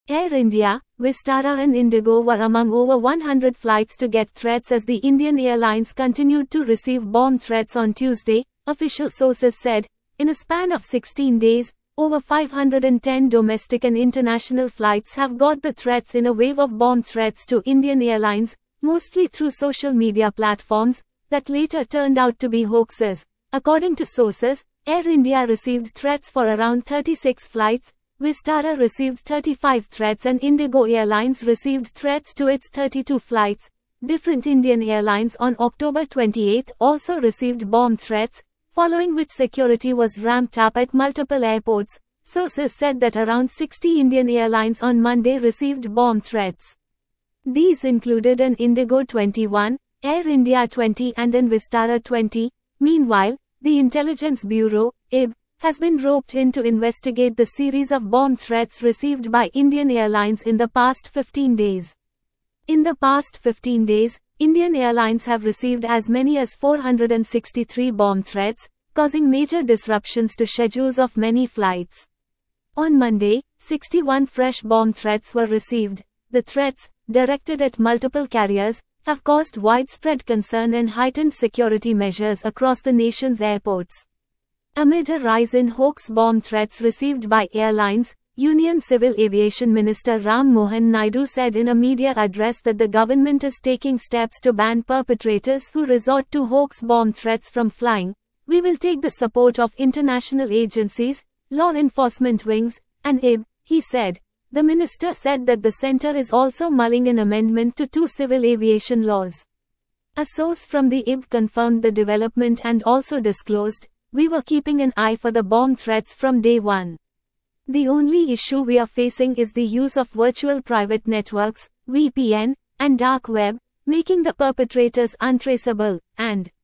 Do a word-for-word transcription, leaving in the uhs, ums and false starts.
Air India, Vistara and Indigo were among over one hundred flights to get threats as the Indian Airlines continued to receive bomb threats on Tuesday, official sources said. In a span of sixteen days, over five hundred ten domestic and international flights have got the threats in a wave of bomb threats to Indian Airlines, mostly through social media platforms, that later turned out to be hoaxes. According to sources, Air India received threats for around thirty-six flights, Vistara received thirty-five threats and Indigo Airlines received threats to its thirty-two flights. Different Indian airlines on October twenty-eighth also received bomb threats, following which security was ramped up at multiple airports. Sources said that around sixty Indian airlines on Monday received bomb threats. These included an Indigo twenty-one, Air India twenty and an Vistara twenty. Meanwhile, the Intelligence Bureau, I B, has been roped in to investigate the series of bomb threats received by Indian Airlines in the past fifteen days. In the past fifteen days, Indian Airlines have received as many as four hundred sixty-three bomb threats, causing major disruptions to schedules of many flights. On Monday, sixty-one fresh bomb threats were received. The threats, directed at multiple carriers, have caused widespread concern and heightened security measures across the nation's airports. Amid a rise in hoax bomb threats received by airlines, Union Civil Aviation Minister Ram Mohan Naidu said in a media address that the government is taking steps to ban perpetrators who resort to hoax bomb threats from flying. We will take the support of international agencies, law enforcement wings, and I B, he said. The minister said that the centre is also mulling an amendment to two civil aviation laws. A source from the I B confirmed the development and also disclosed, "We were keeping an eye for the bomb threats from day one. The only issue we are facing is the use of virtual private networks, V P N, and dark web, making the perpetrators untraceable, and